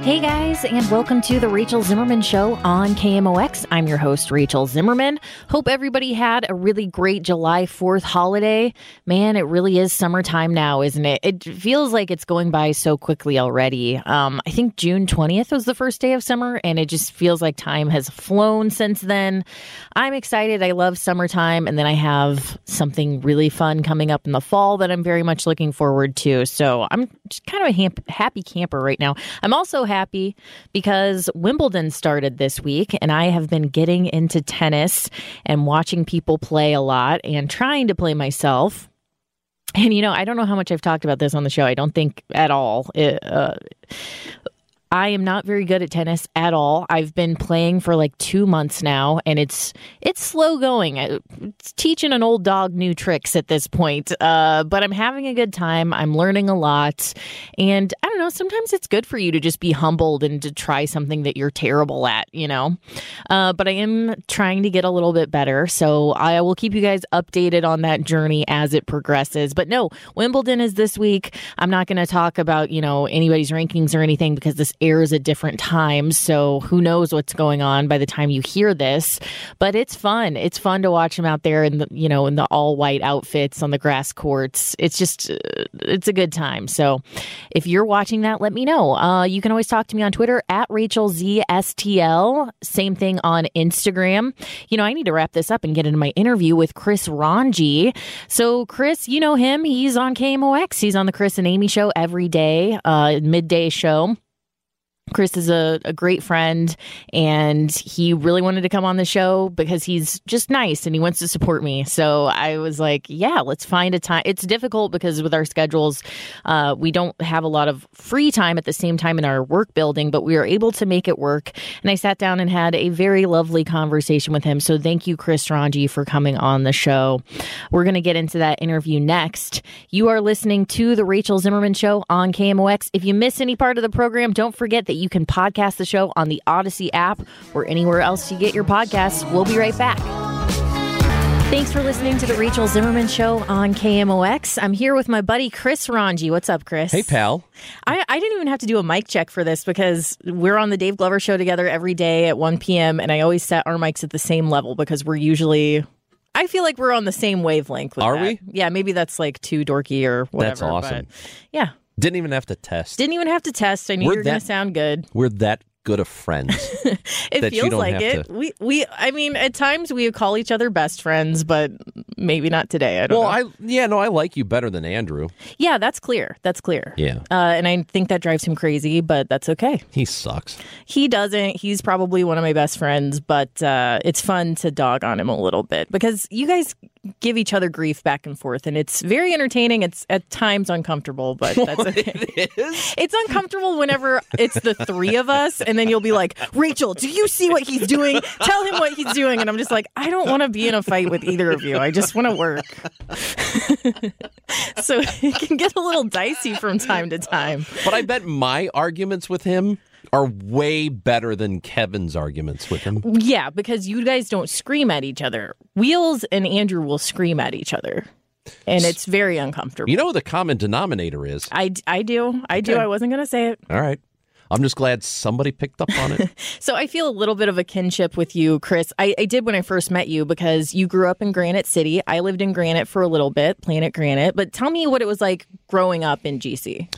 Hey guys, and welcome to the Rachel Zimmerman Show on KMOX. I'm your host, Rachel Zimmerman. Hope everybody had a really great July 4th holiday. Man, it really is summertime now, isn't it? It feels like it's going by so quickly already. I think June 20th was the first day of summer, and it just feels like time has flown since then. I'm excited. I love summertime, and then I have something really fun coming up in the fall that I'm very much looking forward to. So I'm just kind of a happy camper right now. I'm also happy because Wimbledon started this week, and I have been getting into tennis and watching people play a lot and trying to play myself. And, you know, I don't know how much I've talked about this on the show. I don't think at all. I am not very good at tennis at all. I've been playing for like 2 months now, and it's slow going. It's teaching an old dog new tricks at this point, but I'm having a good time. I'm learning a lot, and I don't know, sometimes it's good for you to just be humbled and to try something that you're terrible at, you know? But I am trying to get a little bit better, so I will keep you guys updated on that journey as it progresses. But no, Wimbledon is this week. I'm not going to talk about, you know, anybody's rankings or anything because this airs at different times, so who knows what's going on by the time you hear this. But it's fun. It's fun to watch them out there in the, you know, in the all white outfits on the grass courts. It's just, it's a good time. So if you're watching that, let me know. You can always talk to me on Twitter at RachelZSTL. Same thing on Instagram. You know, I need to wrap this up and get into my interview with Chris Ranji. So Chris, you know him. He's on KMOX. He's on the Chris and Amy show every day, midday show. Chris is a great friend, and he really wanted to come on the show because he's just nice and he wants to support me. So I was like, yeah, let's find a time. It's difficult because with our schedules, we don't have a lot of free time at the same time in our work building, but we were able to make it work. And I sat down and had a very lovely conversation with him. So thank you, Chris Ranji, for coming on the show. We're going to get into that interview next. You are listening to The Rachel Zimmerman Show on KMOX. If you miss any part of the program, don't forget that you can podcast the show on the Odyssey app or anywhere else you get your podcasts. We'll be right back. Thanks for listening to The Rachel Zimmerman Show on KMOX. I'm here with my buddy Chris Ranji. What's up, Chris? Hey, pal. I didn't even have to do a mic check for this because we're on the Dave Glover show together every day at 1 p.m. and I always set our mics at the same level because we're usually... I feel like we're on the same wavelength with Are that. we? Yeah, maybe that's like too dorky or whatever. That's awesome. But yeah. Didn't even have to test. I knew you were going to sound good. We're that good of friends. It feels like it. I mean, at times we call each other best friends, but maybe not today. I don't know. I like you better than Andrew. Yeah, that's clear. Yeah. And I think that drives him crazy, but that's okay. He sucks. He doesn't. He's probably one of my best friends, but it's fun to dog on him a little bit because you guys give each other grief back and forth, and it's very entertaining. It's at times uncomfortable, but that's okay. It is? It's uncomfortable whenever it's the three of us, and then you'll be like, Rachel, do you see what he's doing? Tell him what he's doing. And I'm just like, I don't want to be in a fight with either of you. I just want to work. So it can get a little dicey from time to time. But I bet my arguments with him are way better than Kevin's arguments with him. Yeah, because you guys don't scream at each other. Wheels and Andrew will scream at each other. And it's very uncomfortable. You know what the common denominator is? I do. Okay. I wasn't going to say it. All right. I'm just glad somebody picked up on it. So I feel a little bit of a kinship with you, Chris. I did when I first met you because you grew up in Granite City. I lived in Granite for a little bit, Planet Granite. But tell me what it was like growing up in GC.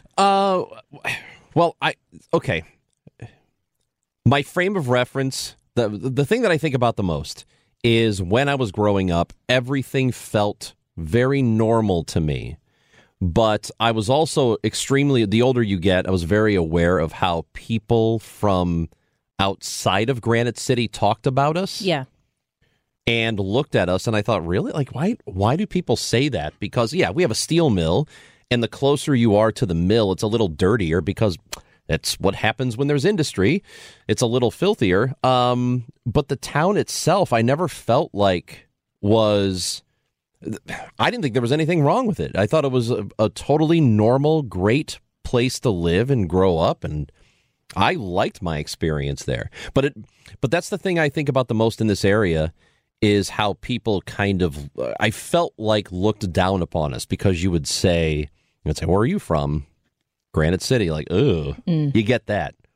Okay. My frame of reference, the thing that I think about the most is when I was growing up, everything felt very normal to me. But I was also the older you get, I was very aware of how people from outside of Granite City talked about us. Yeah. And looked at us, and I thought, really? Like, why do people say that? Because, yeah, we have a steel mill, and the closer you are to the mill, it's a little dirtier because that's what happens when there's industry. It's a little filthier. But the town itself, I never felt like I didn't think there was anything wrong with it. I thought it was a totally normal, great place to live and grow up, and I liked my experience there. But that's the thing I think about the most in this area is how people kind of, I felt like looked down upon us because you would say, where are you from? Granite City, like, ugh, You get that.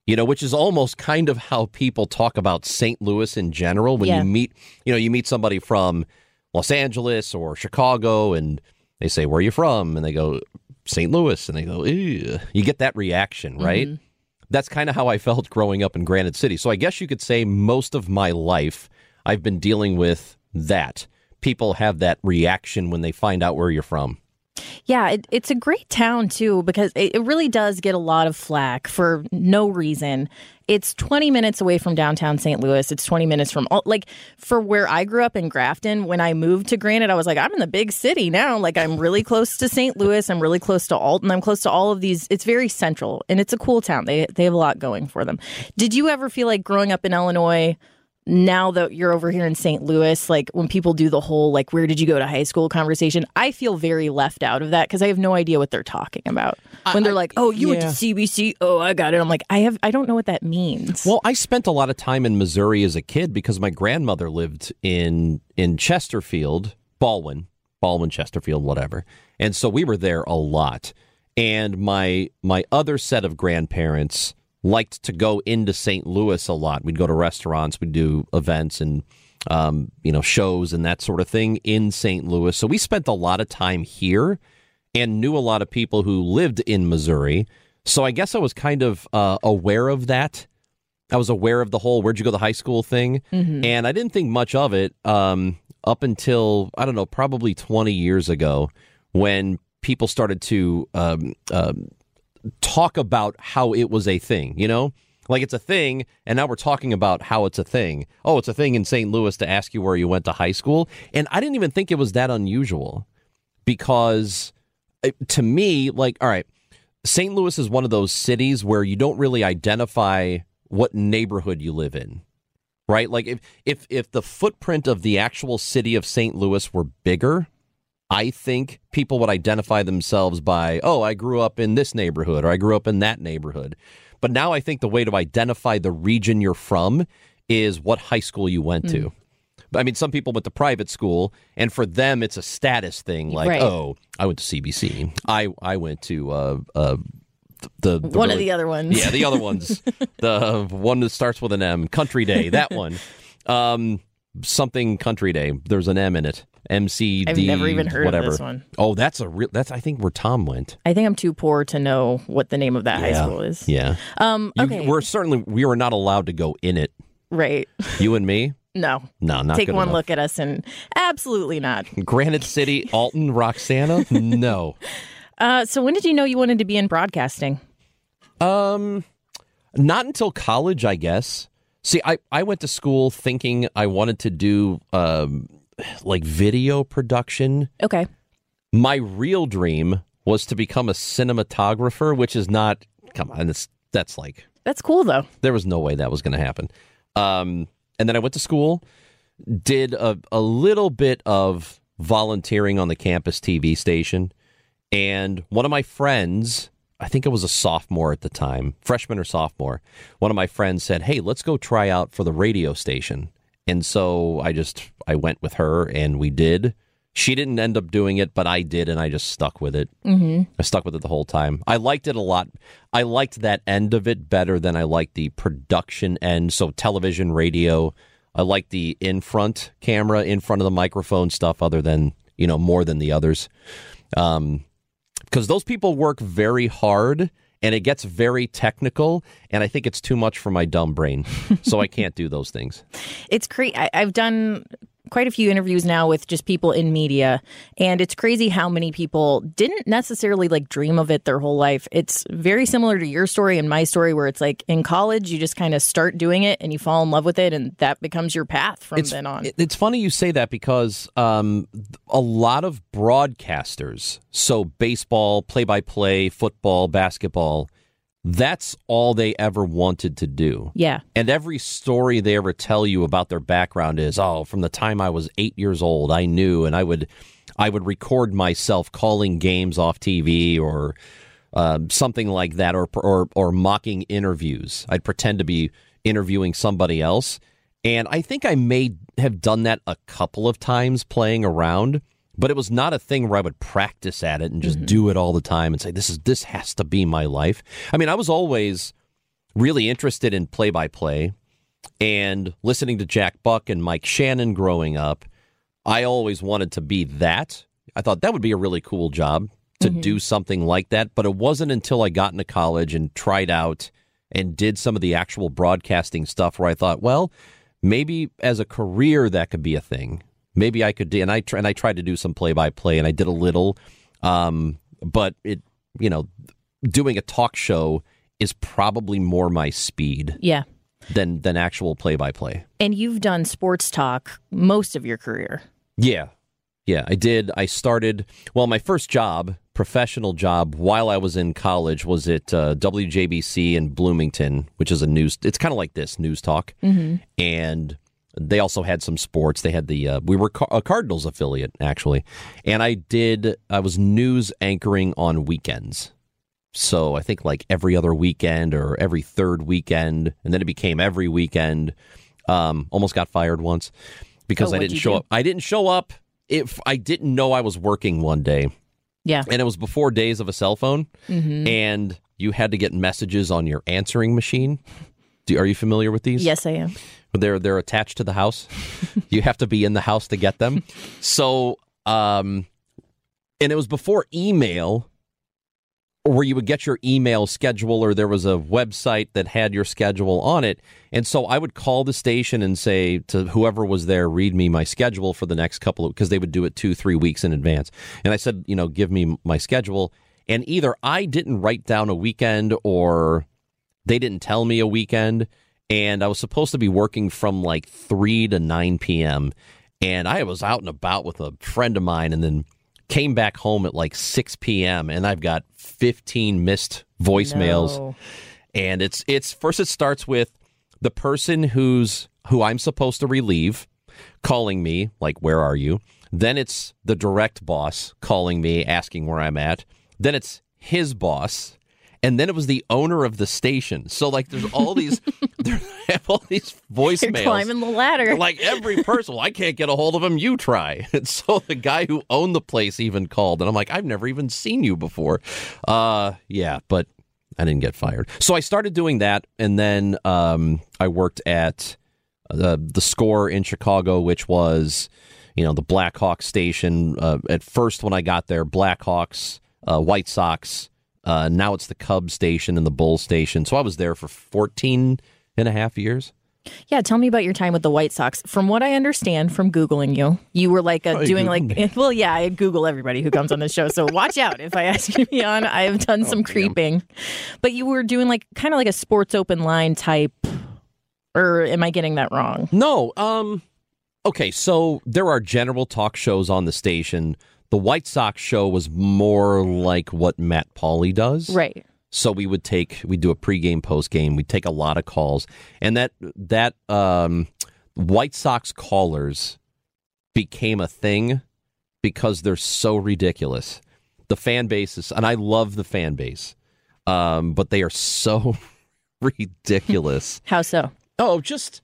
which is almost kind of how people talk about St. Louis in general. When you meet somebody from Los Angeles or Chicago and they say, where are you from? And they go, St. Louis. And they go, ew. You get that reaction, right? Mm-hmm. That's kind of how I felt growing up in Granite City. So I guess you could say most of my life I've been dealing with that. People have that reaction when they find out where you're from. Yeah, it's a great town, too, because it really does get a lot of flack for no reason. It's 20 minutes away from downtown St. Louis. It's 20 minutes from, for where I grew up in Grafton. When I moved to Granite, I was like, I'm in the big city now. Like, I'm really close to St. Louis. I'm really close to Alton. I'm close to all of these. It's very central, and it's a cool town. They have a lot going for them. Did you ever feel like growing up in Illinois, now that you're over here in St. Louis, like when people do the whole, like, where did you go to high school conversation, I feel very left out of that because I have no idea what they're talking about. When they're like, oh, you went to CBC. Oh, I got it. I'm like, I don't know what that means. Well, I spent a lot of time in Missouri as a kid because my grandmother lived in Chesterfield, Baldwin, Chesterfield, whatever. And so we were there a lot. And my other set of grandparents liked to go into St. Louis a lot. We'd go to restaurants, we'd do events and, shows and that sort of thing in St. Louis. So we spent a lot of time here and knew a lot of people who lived in Missouri. So I guess I was kind of aware of that. I was aware of the whole where'd you go to high school thing. Mm-hmm. And I didn't think much of it up until, I don't know, probably 20 years ago when people started to talk about how it was a thing, like it's a thing. And now we're talking about how it's a thing. Oh, it's a thing in St. Louis to ask you where you went to high school. And I didn't even think it was that unusual because to me, like, all right, St. Louis is one of those cities where you don't really identify what neighborhood you live in, right? Like if the footprint of the actual city of St. Louis were bigger, I think people would identify themselves by, oh, I grew up in this neighborhood or I grew up in that neighborhood. But now I think the way to identify the region you're from is what high school you went to. I mean, some people went to private school, and for them, it's a status thing. Like, right. Oh, I went to CBC. I went to the one of the other ones. Yeah, the other ones. The one that starts with an M. Country Day. That one. Something Country Day. There's an M in it. MCD. I've never even heard of this one. Oh, that's I think where Tom went. I think I'm too poor to know what the name of that high school is. Yeah. Okay. We were not allowed to go in it. Right. You and me? No. No, not Take good one enough. Look at us and absolutely not. Granite City, Alton, Roxana? No. So when did you know you wanted to be in broadcasting? Not until college, I guess. See, I went to school thinking I wanted to do like video production. Okay. My real dream was to become a cinematographer, which is not, come on, that's cool though. There was no way that was going to happen. And then I went to school, did a little bit of volunteering on the campus TV station. And one of my friends, I think I was a sophomore at the time, freshman or sophomore, one of my friends said, hey, let's go try out for the radio station. And so I went with her and we did. She didn't end up doing it, but I did, and I just stuck with it. Mm-hmm. I stuck with it the whole time. I liked it a lot. I liked that end of it better than I liked the production end. So television, radio. I liked the in-front camera, in front of the microphone stuff other than, more than the others. Because those people work very hard, and it gets very technical, and I think it's too much for my dumb brain. So I can't do those things. It's crazy. I've done quite a few interviews now with just people in media, and it's crazy how many people didn't necessarily dream of it their whole life. It's very similar to your story and my story, where it's like in college you just kind of start doing it and you fall in love with it, and that becomes your path from then on. It's funny you say that because a lot of broadcasters, so baseball, play-by-play, football, basketball, that's all they ever wanted to do. Yeah. And every story they ever tell you about their background is, from the time I was 8 years old, I knew, and I would record myself calling games off TV or something like that, or mocking interviews. I'd pretend to be interviewing somebody else. And I think I may have done that a couple of times playing around, but it was not a thing where I would practice at it and just do it all the time and say, this has to be my life. I mean, I was always really interested in play-by-play and listening to Jack Buck and Mike Shannon growing up. I always wanted to be that. I thought that would be a really cool job to do something like that. But it wasn't until I got into college and tried out and did some of the actual broadcasting stuff where I thought, well, maybe as a career that could be a thing. Maybe I could do, and I tried to do some play-by-play, and I did a little, but doing a talk show is probably more my speed. Yeah. Than actual play-by-play. And you've done sports talk most of your career. Yeah, I did. I started, my first job, professional job, while I was in college was at WJBC in Bloomington, which is it's kind of like this, news talk. Mm-hmm. And they also had some sports. They had we were a Cardinals affiliate, actually. And I was news anchoring on weekends. So I think like every other weekend or every third weekend, and then it became every weekend. Almost got fired once because I didn't show up. I didn't show up if I didn't know I was working one day. Yeah. And it was before days of a cell phone, and you had to get messages on your answering machine. Are you familiar with these? Yes, I am. They're attached to the house. You have to be in the house to get them. So, and it was before email, where you would get your email schedule, or there was a website that had your schedule on it. And so I would call the station and say to whoever was there, read me my schedule for the next because they would do it 2-3 weeks in advance. And I said, give me my schedule. And either I didn't write down a weekend or they didn't tell me a weekend. And I was supposed to be working from like 3 to 9 p.m. And I was out and about with a friend of mine, and then came back home at like 6 p.m. and I've got 15 missed voicemails. No. And it's first it starts with the person who I'm supposed to relieve calling me, like, where are you? Then it's the direct boss calling me, asking where I'm at. Then it's his boss. And then it was the owner of the station. So, like, there's all these, there have all these voicemails. You're climbing the ladder. Like, every person, I can't get a hold of him, you try. And so the guy who owned the place even called. And I'm like, I've never even seen you before. Yeah, but I didn't get fired. So I started doing that. And then I worked at the Score in Chicago, which was, the Blackhawks station. At first, when I got there, Blackhawks, White Sox. Now it's the Cubs station and the Bulls station. So I was there for 14 and a half years. Yeah, tell me about your time with the White Sox. From what I understand from Googling you, you were like doing like, well, yeah, I Google everybody who comes on this show. So watch out if I ask you to be on. I have done some creeping. But you were doing like kind of like a sports open line type, or am I getting that wrong? No. Okay, so there are general talk shows on the station. The White Sox show was more like what Matt Pauley does. Right. So we'd do a pregame, postgame. We'd take a lot of calls. And that White Sox callers became a thing because they're so ridiculous. The fan base is, and I love the fan base, but they are so ridiculous. How so? Oh,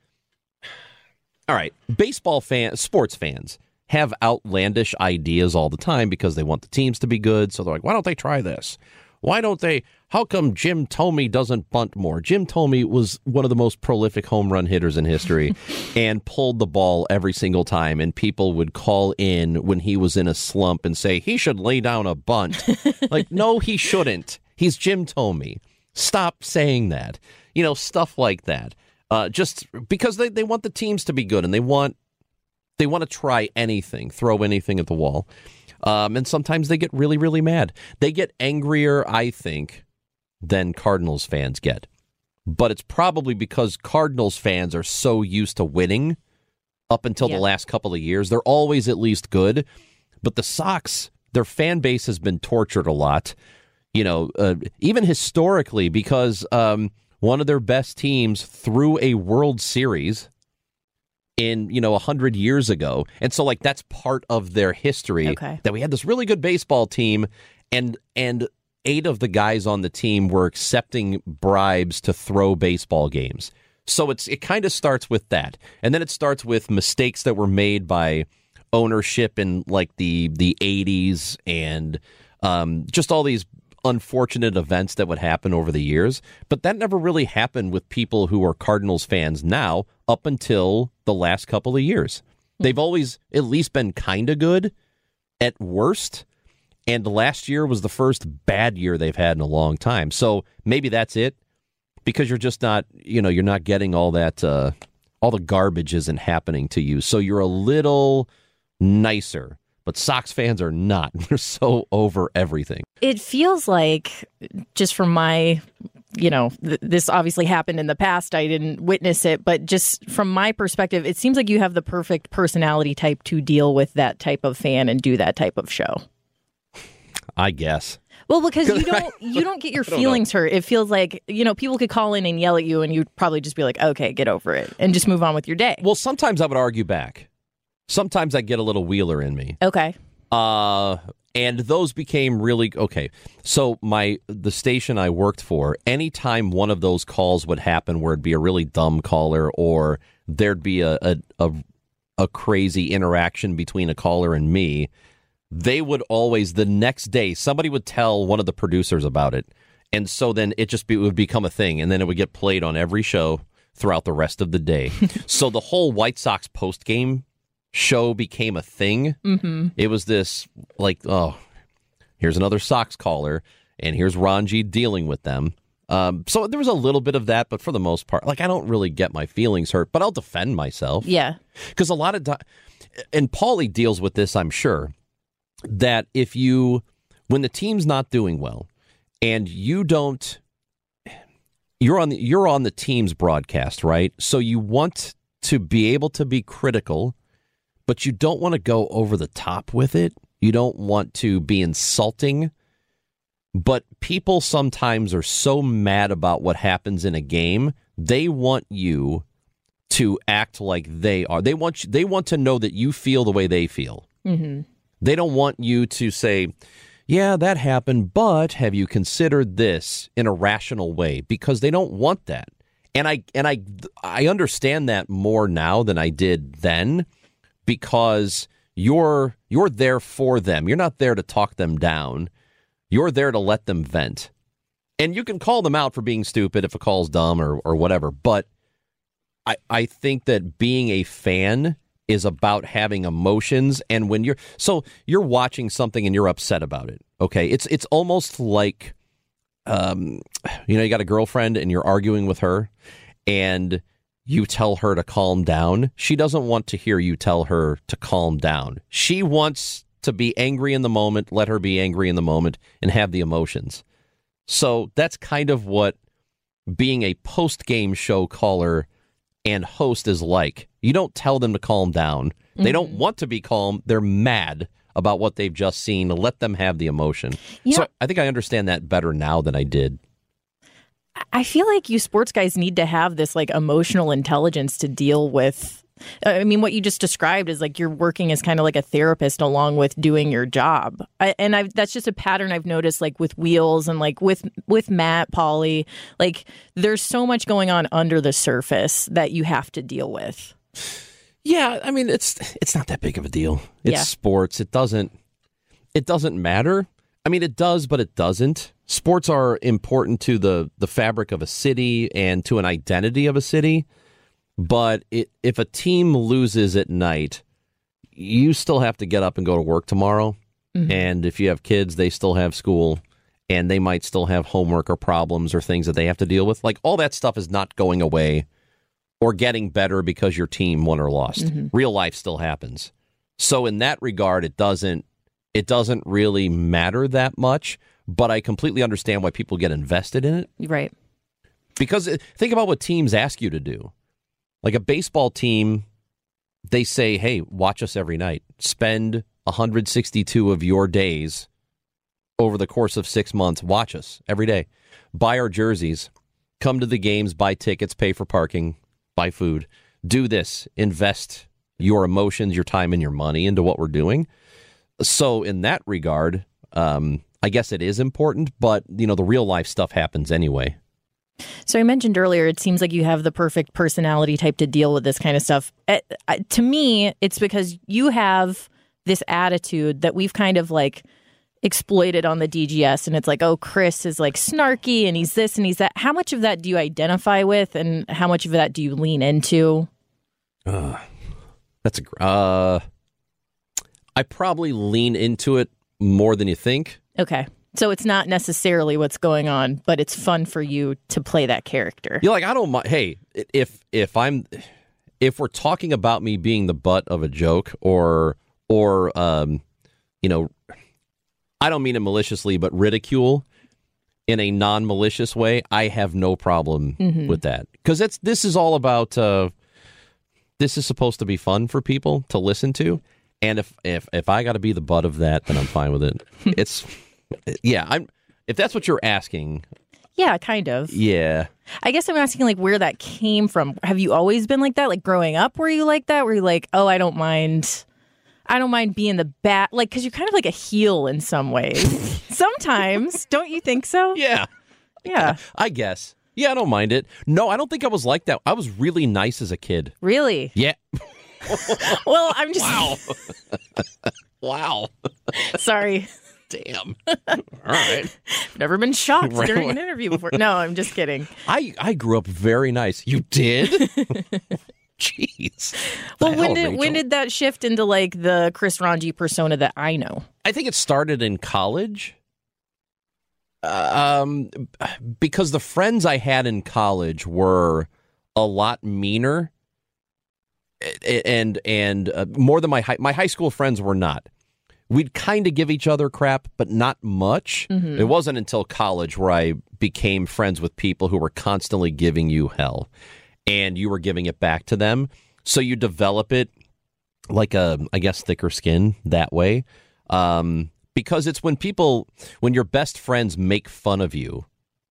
all right. Sports fans have outlandish ideas all the time because they want the teams to be good. So they're like, why don't they try this? How come Jim Thome doesn't bunt more? Jim Thome was one of the most prolific home run hitters in history and pulled the ball every single time. And people would call in when he was in a slump and say, he should lay down a bunt. Like, no, he shouldn't. He's Jim Thome. Stop saying that. Stuff like that. Just because they want the teams to be good and they want to try anything, throw anything at the wall. And sometimes they get really, really mad. They get angrier, I think, than Cardinals fans get. But it's probably because Cardinals fans are so used to winning up until the last couple of years. They're always at least good. But the Sox, their fan base has been tortured a lot, even historically, because one of their best teams threw a World Series in 100 years ago. And so like that's part of their history, that we had this really good baseball team and 8 of the guys on the team were accepting bribes to throw baseball games. So it kind of starts with that. And then it starts with mistakes that were made by ownership in like the 80s and just all these unfortunate events that would happen over the years, but that never really happened with people who are Cardinals fans now up until the last couple of years. They've always at least been kind of good at worst, and last year was the first bad year they've had in a long time. So maybe that's it, because you're just not, you're not getting all that, all the garbage isn't happening to you. So you're a little nicer. But Sox fans are not. They're so over everything. It feels like, just from my, this obviously happened in the past. I didn't witness it. But just from my perspective, it seems like you have the perfect personality type to deal with that type of fan and do that type of show. I guess. Well, because you don't get your feelings hurt. It feels like, people could call in and yell at you and you'd probably just be like, okay, get over it and just move on with your day. Well, sometimes I would argue back. Sometimes I get a little Wheeler in me. Okay. And those became really okay. So the station I worked for, anytime one of those calls would happen where it'd be a really dumb caller or there'd be a crazy interaction between a caller and me, they would always, the next day, somebody would tell one of the producers about it. And so then it would become a thing, and then it would get played on every show throughout the rest of the day. So the whole White Sox postgame show became a thing. Mm-hmm. It was this here's another Sox caller, and here's Ranji dealing with them. So there was a little bit of that, but for the most part, I don't really get my feelings hurt, but I'll defend myself. Yeah. Because a lot of time, and Paulie deals with this, I'm sure, that when the team's not doing well, and you're on the team's broadcast, right? So you want to be able to be critical, but you don't want to go over the top with it. You don't want to be insulting. But people sometimes are so mad about what happens in a game, they want you to act like they are. They want to know that you feel the way they feel. Mm-hmm. They don't want you to say, yeah, that happened, but have you considered this in a rational way? Because they don't want that. And I understand that more now than I did then, because you're there for them. You're not there to talk them down. You're there to let them vent. And you can call them out for being stupid if a call's dumb or whatever. But I think that being a fan is about having emotions. And when you're watching something and you're upset about it. Okay. It's almost like, you got a girlfriend and you're arguing with her and you tell her to calm down. She doesn't want to hear you tell her to calm down. She wants to be angry in the moment, let her be angry in the moment, and have the emotions. So that's kind of what being a post-game show caller and host is like. You don't tell them to calm down. Mm-hmm. They don't want to be calm. They're mad about what they've just seen. Let them have the emotion. So I think I understand that better now than I did. I feel like you sports guys need to have this emotional intelligence to deal with. I mean, what you just described is you're working as kind of like a therapist along with doing your job. That's just a pattern I've noticed with Wheels and with Matt, Paulie. There's so much going on under the surface that you have to deal with. Yeah, I mean, it's not that big of a deal. It's sports. It doesn't matter. I mean, it does, but it doesn't. Sports are important to the fabric of a city and to an identity of a city. But if a team loses at night, you still have to get up and go to work tomorrow. Mm-hmm. And if you have kids, they still have school, and they might still have homework or problems or things that they have to deal with. All that stuff is not going away or getting better because your team won or lost. Mm-hmm. Real life still happens. So in that regard, it doesn't really matter that much. But I completely understand why people get invested in it. Right. Because think about what teams ask you to do. Like a baseball team, they say, hey, watch us every night. Spend 162 of your days over the course of 6 months. Watch us every day. Buy our jerseys. Come to the games. Buy tickets. Pay for parking. Buy food. Do this. Invest your emotions, your time, and your money into what we're doing. So in that regard, I guess it is important, but the real life stuff happens anyway. So I mentioned earlier, it seems like you have the perfect personality type to deal with this kind of stuff. To me, it's because you have this attitude that we've kind of exploited on the DGS, and it's like, oh, Chris is like snarky and he's this and he's that. How much of that do you identify with, and how much of that do you lean into? That's I probably lean into it more than you think. Okay. So it's not necessarily what's going on, but it's fun for you to play that character. You're like, I don't mind. Hey, if we're talking about me being the butt of a joke or you know, I don't mean it maliciously, but ridicule in a non-malicious way, I have no problem with that. Because this is all about, this is supposed to be fun for people to listen to. And if I got to be the butt of that, then I'm fine with it. If that's what you're asking. Yeah, kind of. Yeah. I guess I'm asking like where that came from. Have you always been like that? Like growing up, were you like that? Were you like, oh, I don't mind being the bad, like, because you're kind of like a heel in some ways. Sometimes, don't you think so? Yeah. Yeah. I guess. Yeah, I don't mind it. No, I don't think I was like that. I was really nice as a kid. Really? Yeah. Well, I'm just... Wow. Wow. Sorry. Damn. All right. Never been shocked during an interview before. No, I'm just kidding. I grew up very nice. You did? Jeez. Well, when did that shift into like the Chris Ranji persona that I know? I think it started in college. Because the friends I had in college were a lot meaner, and more than my high school friends were not. We'd kind of give each other crap, but not much. It wasn't until college where I became friends with people who were constantly giving you hell, and you were giving it back to them. So you develop it like I guess, thicker skin that way. Because it's when your best friends make fun of you,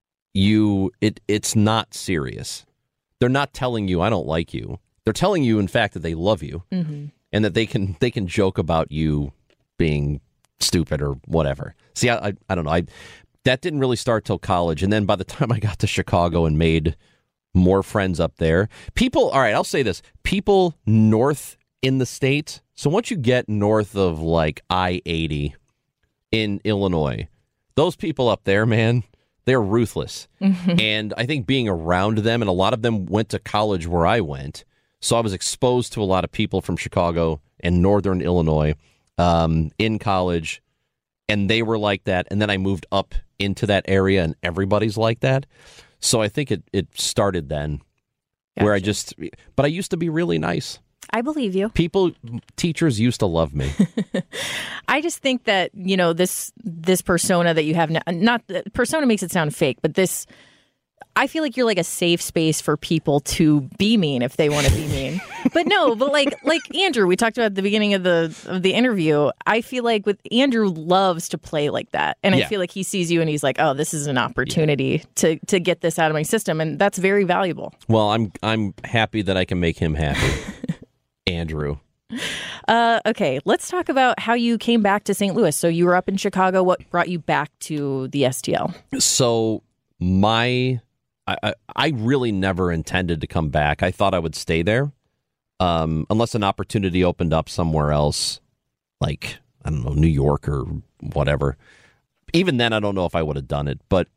it's not serious. They're not telling you, I don't like you. They're telling you, in fact, that they love you, and that they can joke about you being stupid or whatever. See, I don't know. That didn't really start till college. And then by the time I got to Chicago and made more friends up there, all right, I'll say this. People north in the state, so once you get north of like I-80 in Illinois, those people up there, man, they're ruthless. And I think being around them, and a lot of them went to college where I went, so I was exposed to a lot of people from Chicago and northern Illinois in college, and they were like that. And then I moved up into that area, and everybody's like that. So I think it started then. Gotcha. Where but I used to be really nice. I believe you. Teachers used to love me. I just think that, this persona that you have now, not persona makes it sound fake, but I feel like you're like a safe space for people to be mean if they want to be mean. But like Andrew, we talked about at the beginning of the interview. I feel like Andrew loves to play like that. And I feel like he sees you and he's like, oh, this is an opportunity to get this out of my system. And that's very valuable. Well, I'm happy that I can make him happy. Andrew. Okay, let's talk about how you came back to St. Louis. So you were up in Chicago. What brought you back to the STL? So I really never intended to come back. I thought I would stay there unless an opportunity opened up somewhere else, like, I don't know, New York or whatever. Even then, I don't know if I would have done it. But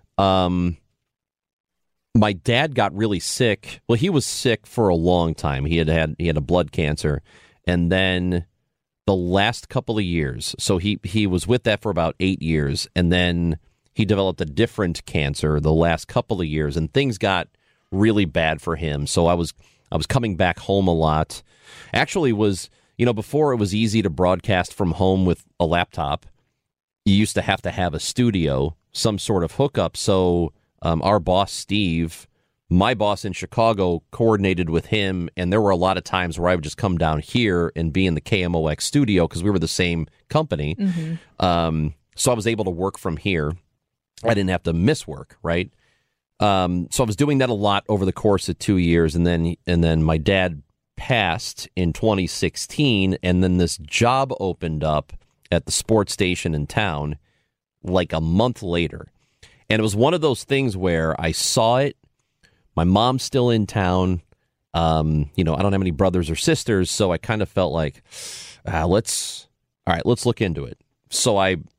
my dad got really sick. Well, he was sick for a long time. He had a blood cancer. And then the last couple of years, so he was with that for about 8 years. And then he developed a different cancer the last couple of years, and things got really bad for him. So I was coming back home a lot. Actually, before it was easy to broadcast from home with a laptop, you used to have a studio, some sort of hookup. So our boss, Steve, my boss in Chicago, coordinated with him, and there were a lot of times where I would just come down here and be in the KMOX studio because we were the same company. So I was able to work from here. I didn't have to miss work, right? So I was doing that a lot over the course of 2 years, and then my dad passed in 2016, and then this job opened up at the sports station in town like a month later. And it was one of those things where I saw it. My mom's still in town. I don't have any brothers or sisters, so I kind of felt like, let's look into it. So I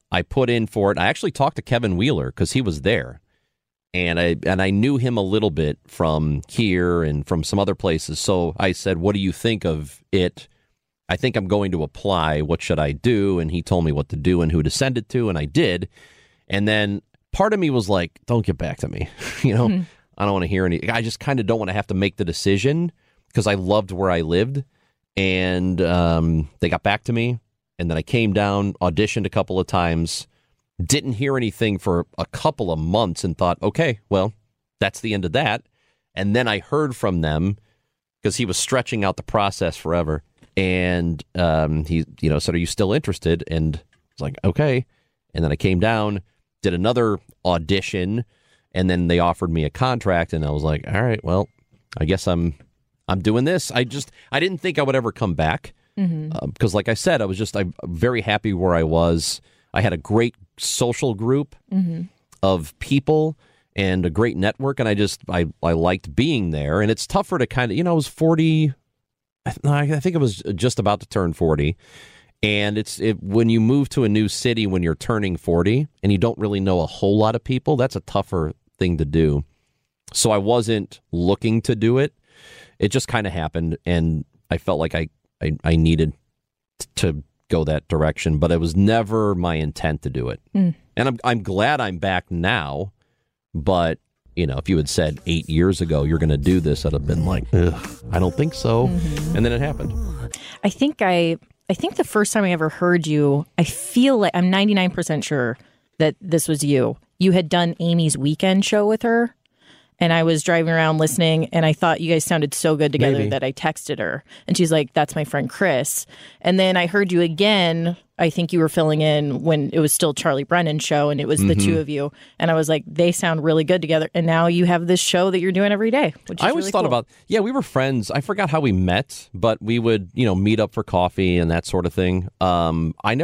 I put in for it. I actually talked to Kevin Wheeler because he was there. And I knew him a little bit from here and from some other places. So I said, what do you think of it? I think I'm going to apply. What should I do? And he told me what to do and who to send it to. And I did. And then part of me was like, don't get back to me. I don't want to hear any. I just kind of don't want to have to make the decision because I loved where I lived. And they got back to me. And then I came down, auditioned a couple of times. Didn't hear anything for a couple of months and thought, okay, well, that's the end of that. And then I heard from them because he was stretching out the process forever. And he, said, are you still interested? And I was like, okay. And then I came down, did another audition, and then they offered me a contract. And I was like, all right, well, I guess I'm doing this. I didn't think I would ever come back because like I said, I'm very happy where I was. I had a great social group of people and a great network, and I liked being there. And it's tougher to kind of, I was 40. I think I was just about to turn 40. And when you move to a new city when you're turning 40 and you don't really know a whole lot of people, that's a tougher thing to do. So I wasn't looking to do it. It just kind of happened, and I felt like I needed to go that direction, but it was never my intent to do it. And I'm glad I'm back now, but if you had said 8 years ago you're going to do this, I'd have been like, I don't think so. And then it happened. I think the first time I ever heard you, I feel like I'm 99% sure that this was you. You had done Amy's weekend show with her. And I was driving around listening, and I thought you guys sounded so good together that I texted her. And she's like, that's my friend Chris. And then I heard you again. I think you were filling in when it was still Charlie Brennan's show, and it was the two of you. And I was like, they sound really good together. And now you have this show that you're doing every day, which is I always really thought cool. about, we were friends. I forgot how we met, but we would, meet up for coffee and that sort of thing. I'd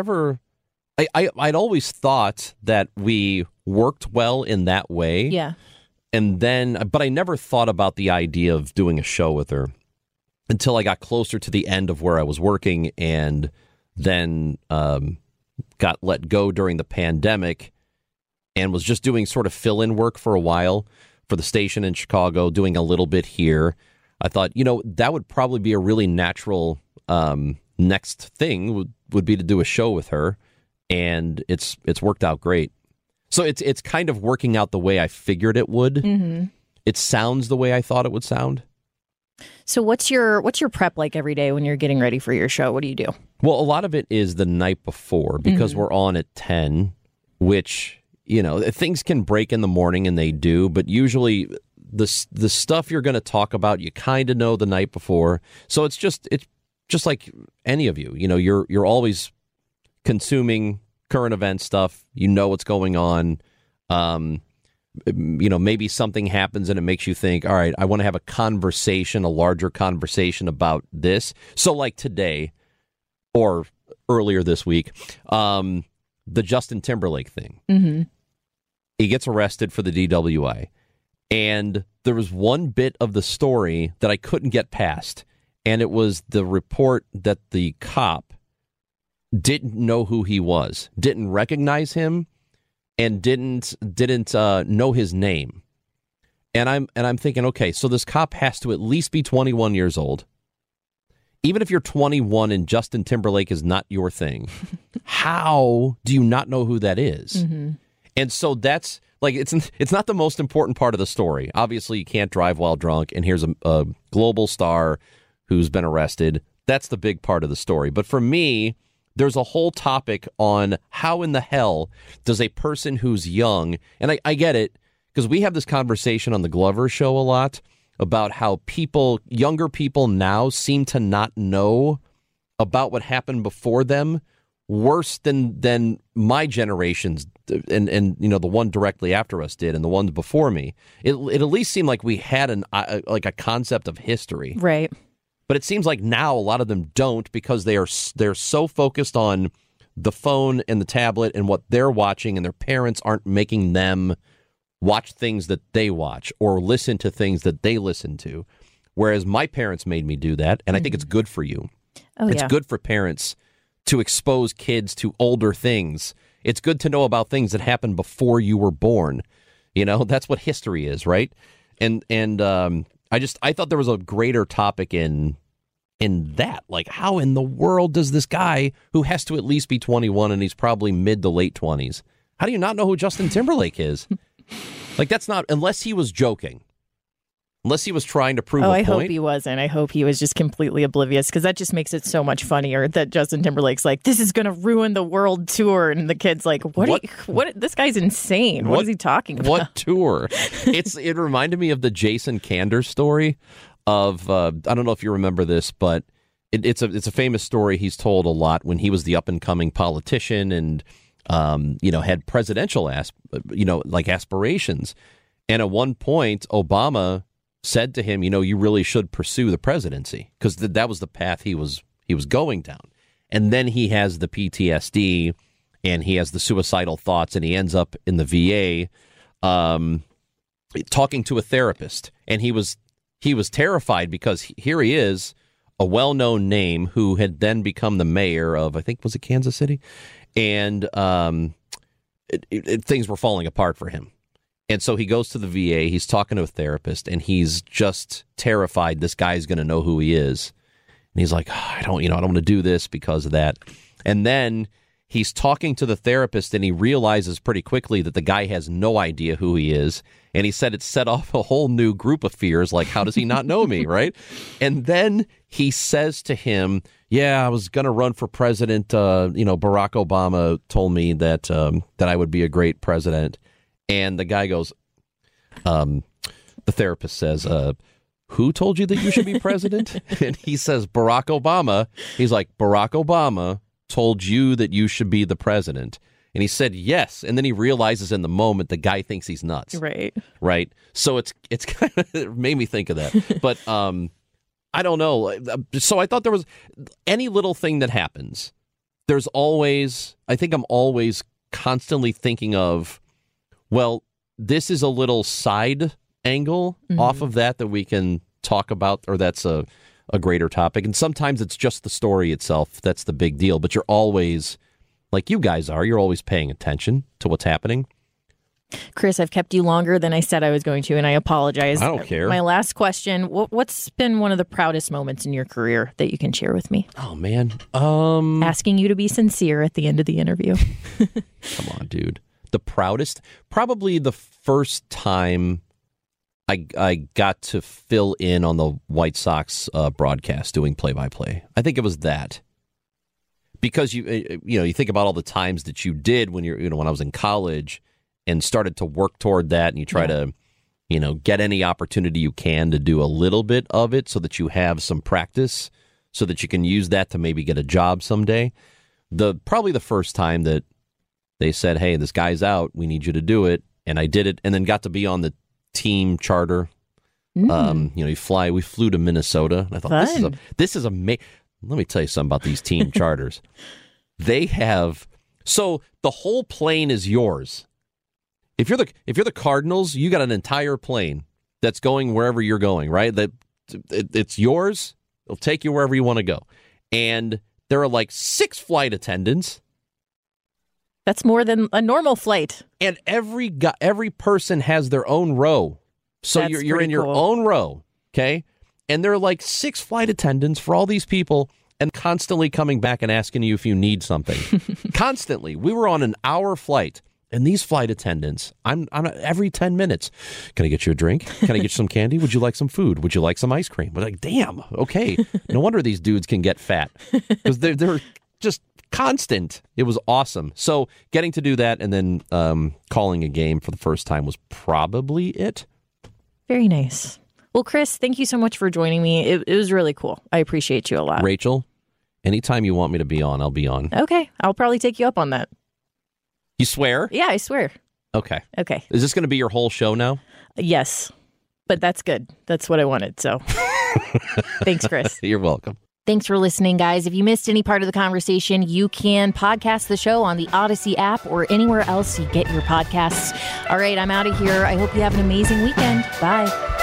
always thought that we worked well in that way. Yeah. And then, but I never thought about the idea of doing a show with her until I got closer to the end of where I was working, and then got let go during the pandemic and was just doing sort of fill-in work for a while for the station in Chicago, doing a little bit here. I thought, that would probably be a really natural next thing would be to do a show with her, and it's worked out great. So it's kind of working out the way I figured it would. It sounds the way I thought it would sound. So what's your prep like every day when you're getting ready for your show? What do you do? Well, a lot of it is the night before because we're on at 10, which, things can break in the morning, and they do. But usually the stuff you're going to talk about, you kind of know the night before. So it's just like any of you. You're always consuming current event stuff, what's going on. Maybe something happens and it makes you think, all right, I want to have a larger conversation about this. So like today or earlier this week, the Justin Timberlake thing. He gets arrested for the DWI. And there was one bit of the story that I couldn't get past. And it was the report that the cop didn't know who he was, didn't recognize him, and didn't know his name. And I'm thinking, okay, so this cop has to at least be 21 years old. Even if you're 21 and Justin Timberlake is not your thing, how do you not know who that is? And so that's like it's not the most important part of the story. Obviously, you can't drive while drunk, and here's a global star who's been arrested. That's the big part of the story. But for me, there's a whole topic on how in the hell does a person who's young, and I get it, because we have this conversation on the Glover Show a lot about how younger people now seem to not know about what happened before them worse than my generations and the one directly after us did and the ones before me. It at least seemed like we had a concept of history. Right. But it seems like now a lot of them don't because they're so focused on the phone and the tablet and what they're watching, and their parents aren't making them watch things that they watch or listen to things that they listen to. Whereas my parents made me do that, and I think it's good for you. It's good for parents to expose kids to older things It's good to know about things that happened before you were born. That's what history is, right? And I thought there was a greater topic in that. Like, how in the world does this guy who has to at least be 21 and he's probably mid to late 20s, how do you not know who Justin Timberlake is? Like, that's not, unless he was joking. Unless he was trying to prove a point. I hope he wasn't. I hope he was just completely oblivious, because that just makes it so much funnier that Justin Timberlake's like, this is going to ruin the world tour. And the kid's like, what? This guy's insane. What is he talking about? What tour? It reminded me of the Jason Kander story of, I don't know if you remember this, but it's a famous story he's told a lot when he was the up and coming politician and, had presidential aspirations. And at one point, Obama said to him, you really should pursue the presidency, because that was the path he was going down. And then he has the PTSD and he has the suicidal thoughts, and he ends up in the VA talking to a therapist. And he was terrified, because here he is, a well-known name who had then become the mayor of, I think, was it Kansas City? And things were falling apart for him. And so he goes to the VA, he's talking to a therapist, and he's just terrified this guy's going to know who he is. And he's like, I don't want to do this because of that. And then he's talking to the therapist, and he realizes pretty quickly that the guy has no idea who he is. And he said it set off a whole new group of fears, like, how does he not know me, right? And then he says to him, I was going to run for president. Barack Obama told me that I would be a great president. And the guy goes, the therapist says, who told you that you should be president? And he says, Barack Obama. He's like, Barack Obama told you that you should be the president. And he said, yes. And then he realizes in the moment the guy thinks he's nuts. Right. So it's kind of, it made me think of that. But I don't know. So I thought there was any little thing that happens. There's always, I think I'm always constantly thinking of, well, this is a little side angle off of that we can talk about, or that's a greater topic. And sometimes it's just the story itself that's the big deal. But you're always, like you guys are, you're always paying attention to what's happening. Chris, I've kept you longer than I said I was going to, and I apologize. I don't care. My last question, what's been one of the proudest moments in your career that you can share with me? Oh, man. Asking you to be sincere at the end of the interview. Come on, dude. The proudest, probably the first time I got to fill in on the White Sox broadcast doing play-by-play. I think it was that, because you think about all the times that you did when when I was in college and started to work toward that, and you try to get any opportunity you can to do a little bit of it so that you have some practice, so that you can use that to maybe get a job someday. Probably the first time that they said, hey, this guy's out, we need you to do it. And I did it, and then got to be on the team charter. We flew to Minnesota. And I thought, this is amazing. Let me tell you something about these team charters. They have, so the whole plane is yours. If you're the Cardinals, you got an entire plane that's going wherever you're going, right? It's yours. It'll take you wherever you want to go. And there are like 6 flight attendants. That's more than a normal flight. And every person has their own row. So you're in your own row, okay? And there are like 6 flight attendants for all these people, and constantly coming back and asking you if you need something. Constantly. We were on an hour flight, and these flight attendants, I'm every 10 minutes, can I get you a drink? Can I get you some candy? Would you like some food? Would you like some ice cream? We're like, damn, okay. No wonder these dudes can get fat, because they're just constant. It was awesome. So getting to do that and then calling a game for the first time was probably it. Very nice. Well, Chris, thank you so much for joining me. It was really cool. I appreciate you a lot. Rachel, anytime you want me to be on, I'll be on. Okay. I'll probably take you up on that. You swear? Yeah, I swear. Okay. Okay. Is this going to be your whole show now? Yes. But that's good. That's what I wanted. So thanks, Chris. You're welcome. Thanks for listening, guys. If you missed any part of the conversation, you can podcast the show on the Odyssey app or anywhere else you get your podcasts. All right, I'm out of here. I hope you have an amazing weekend. Bye.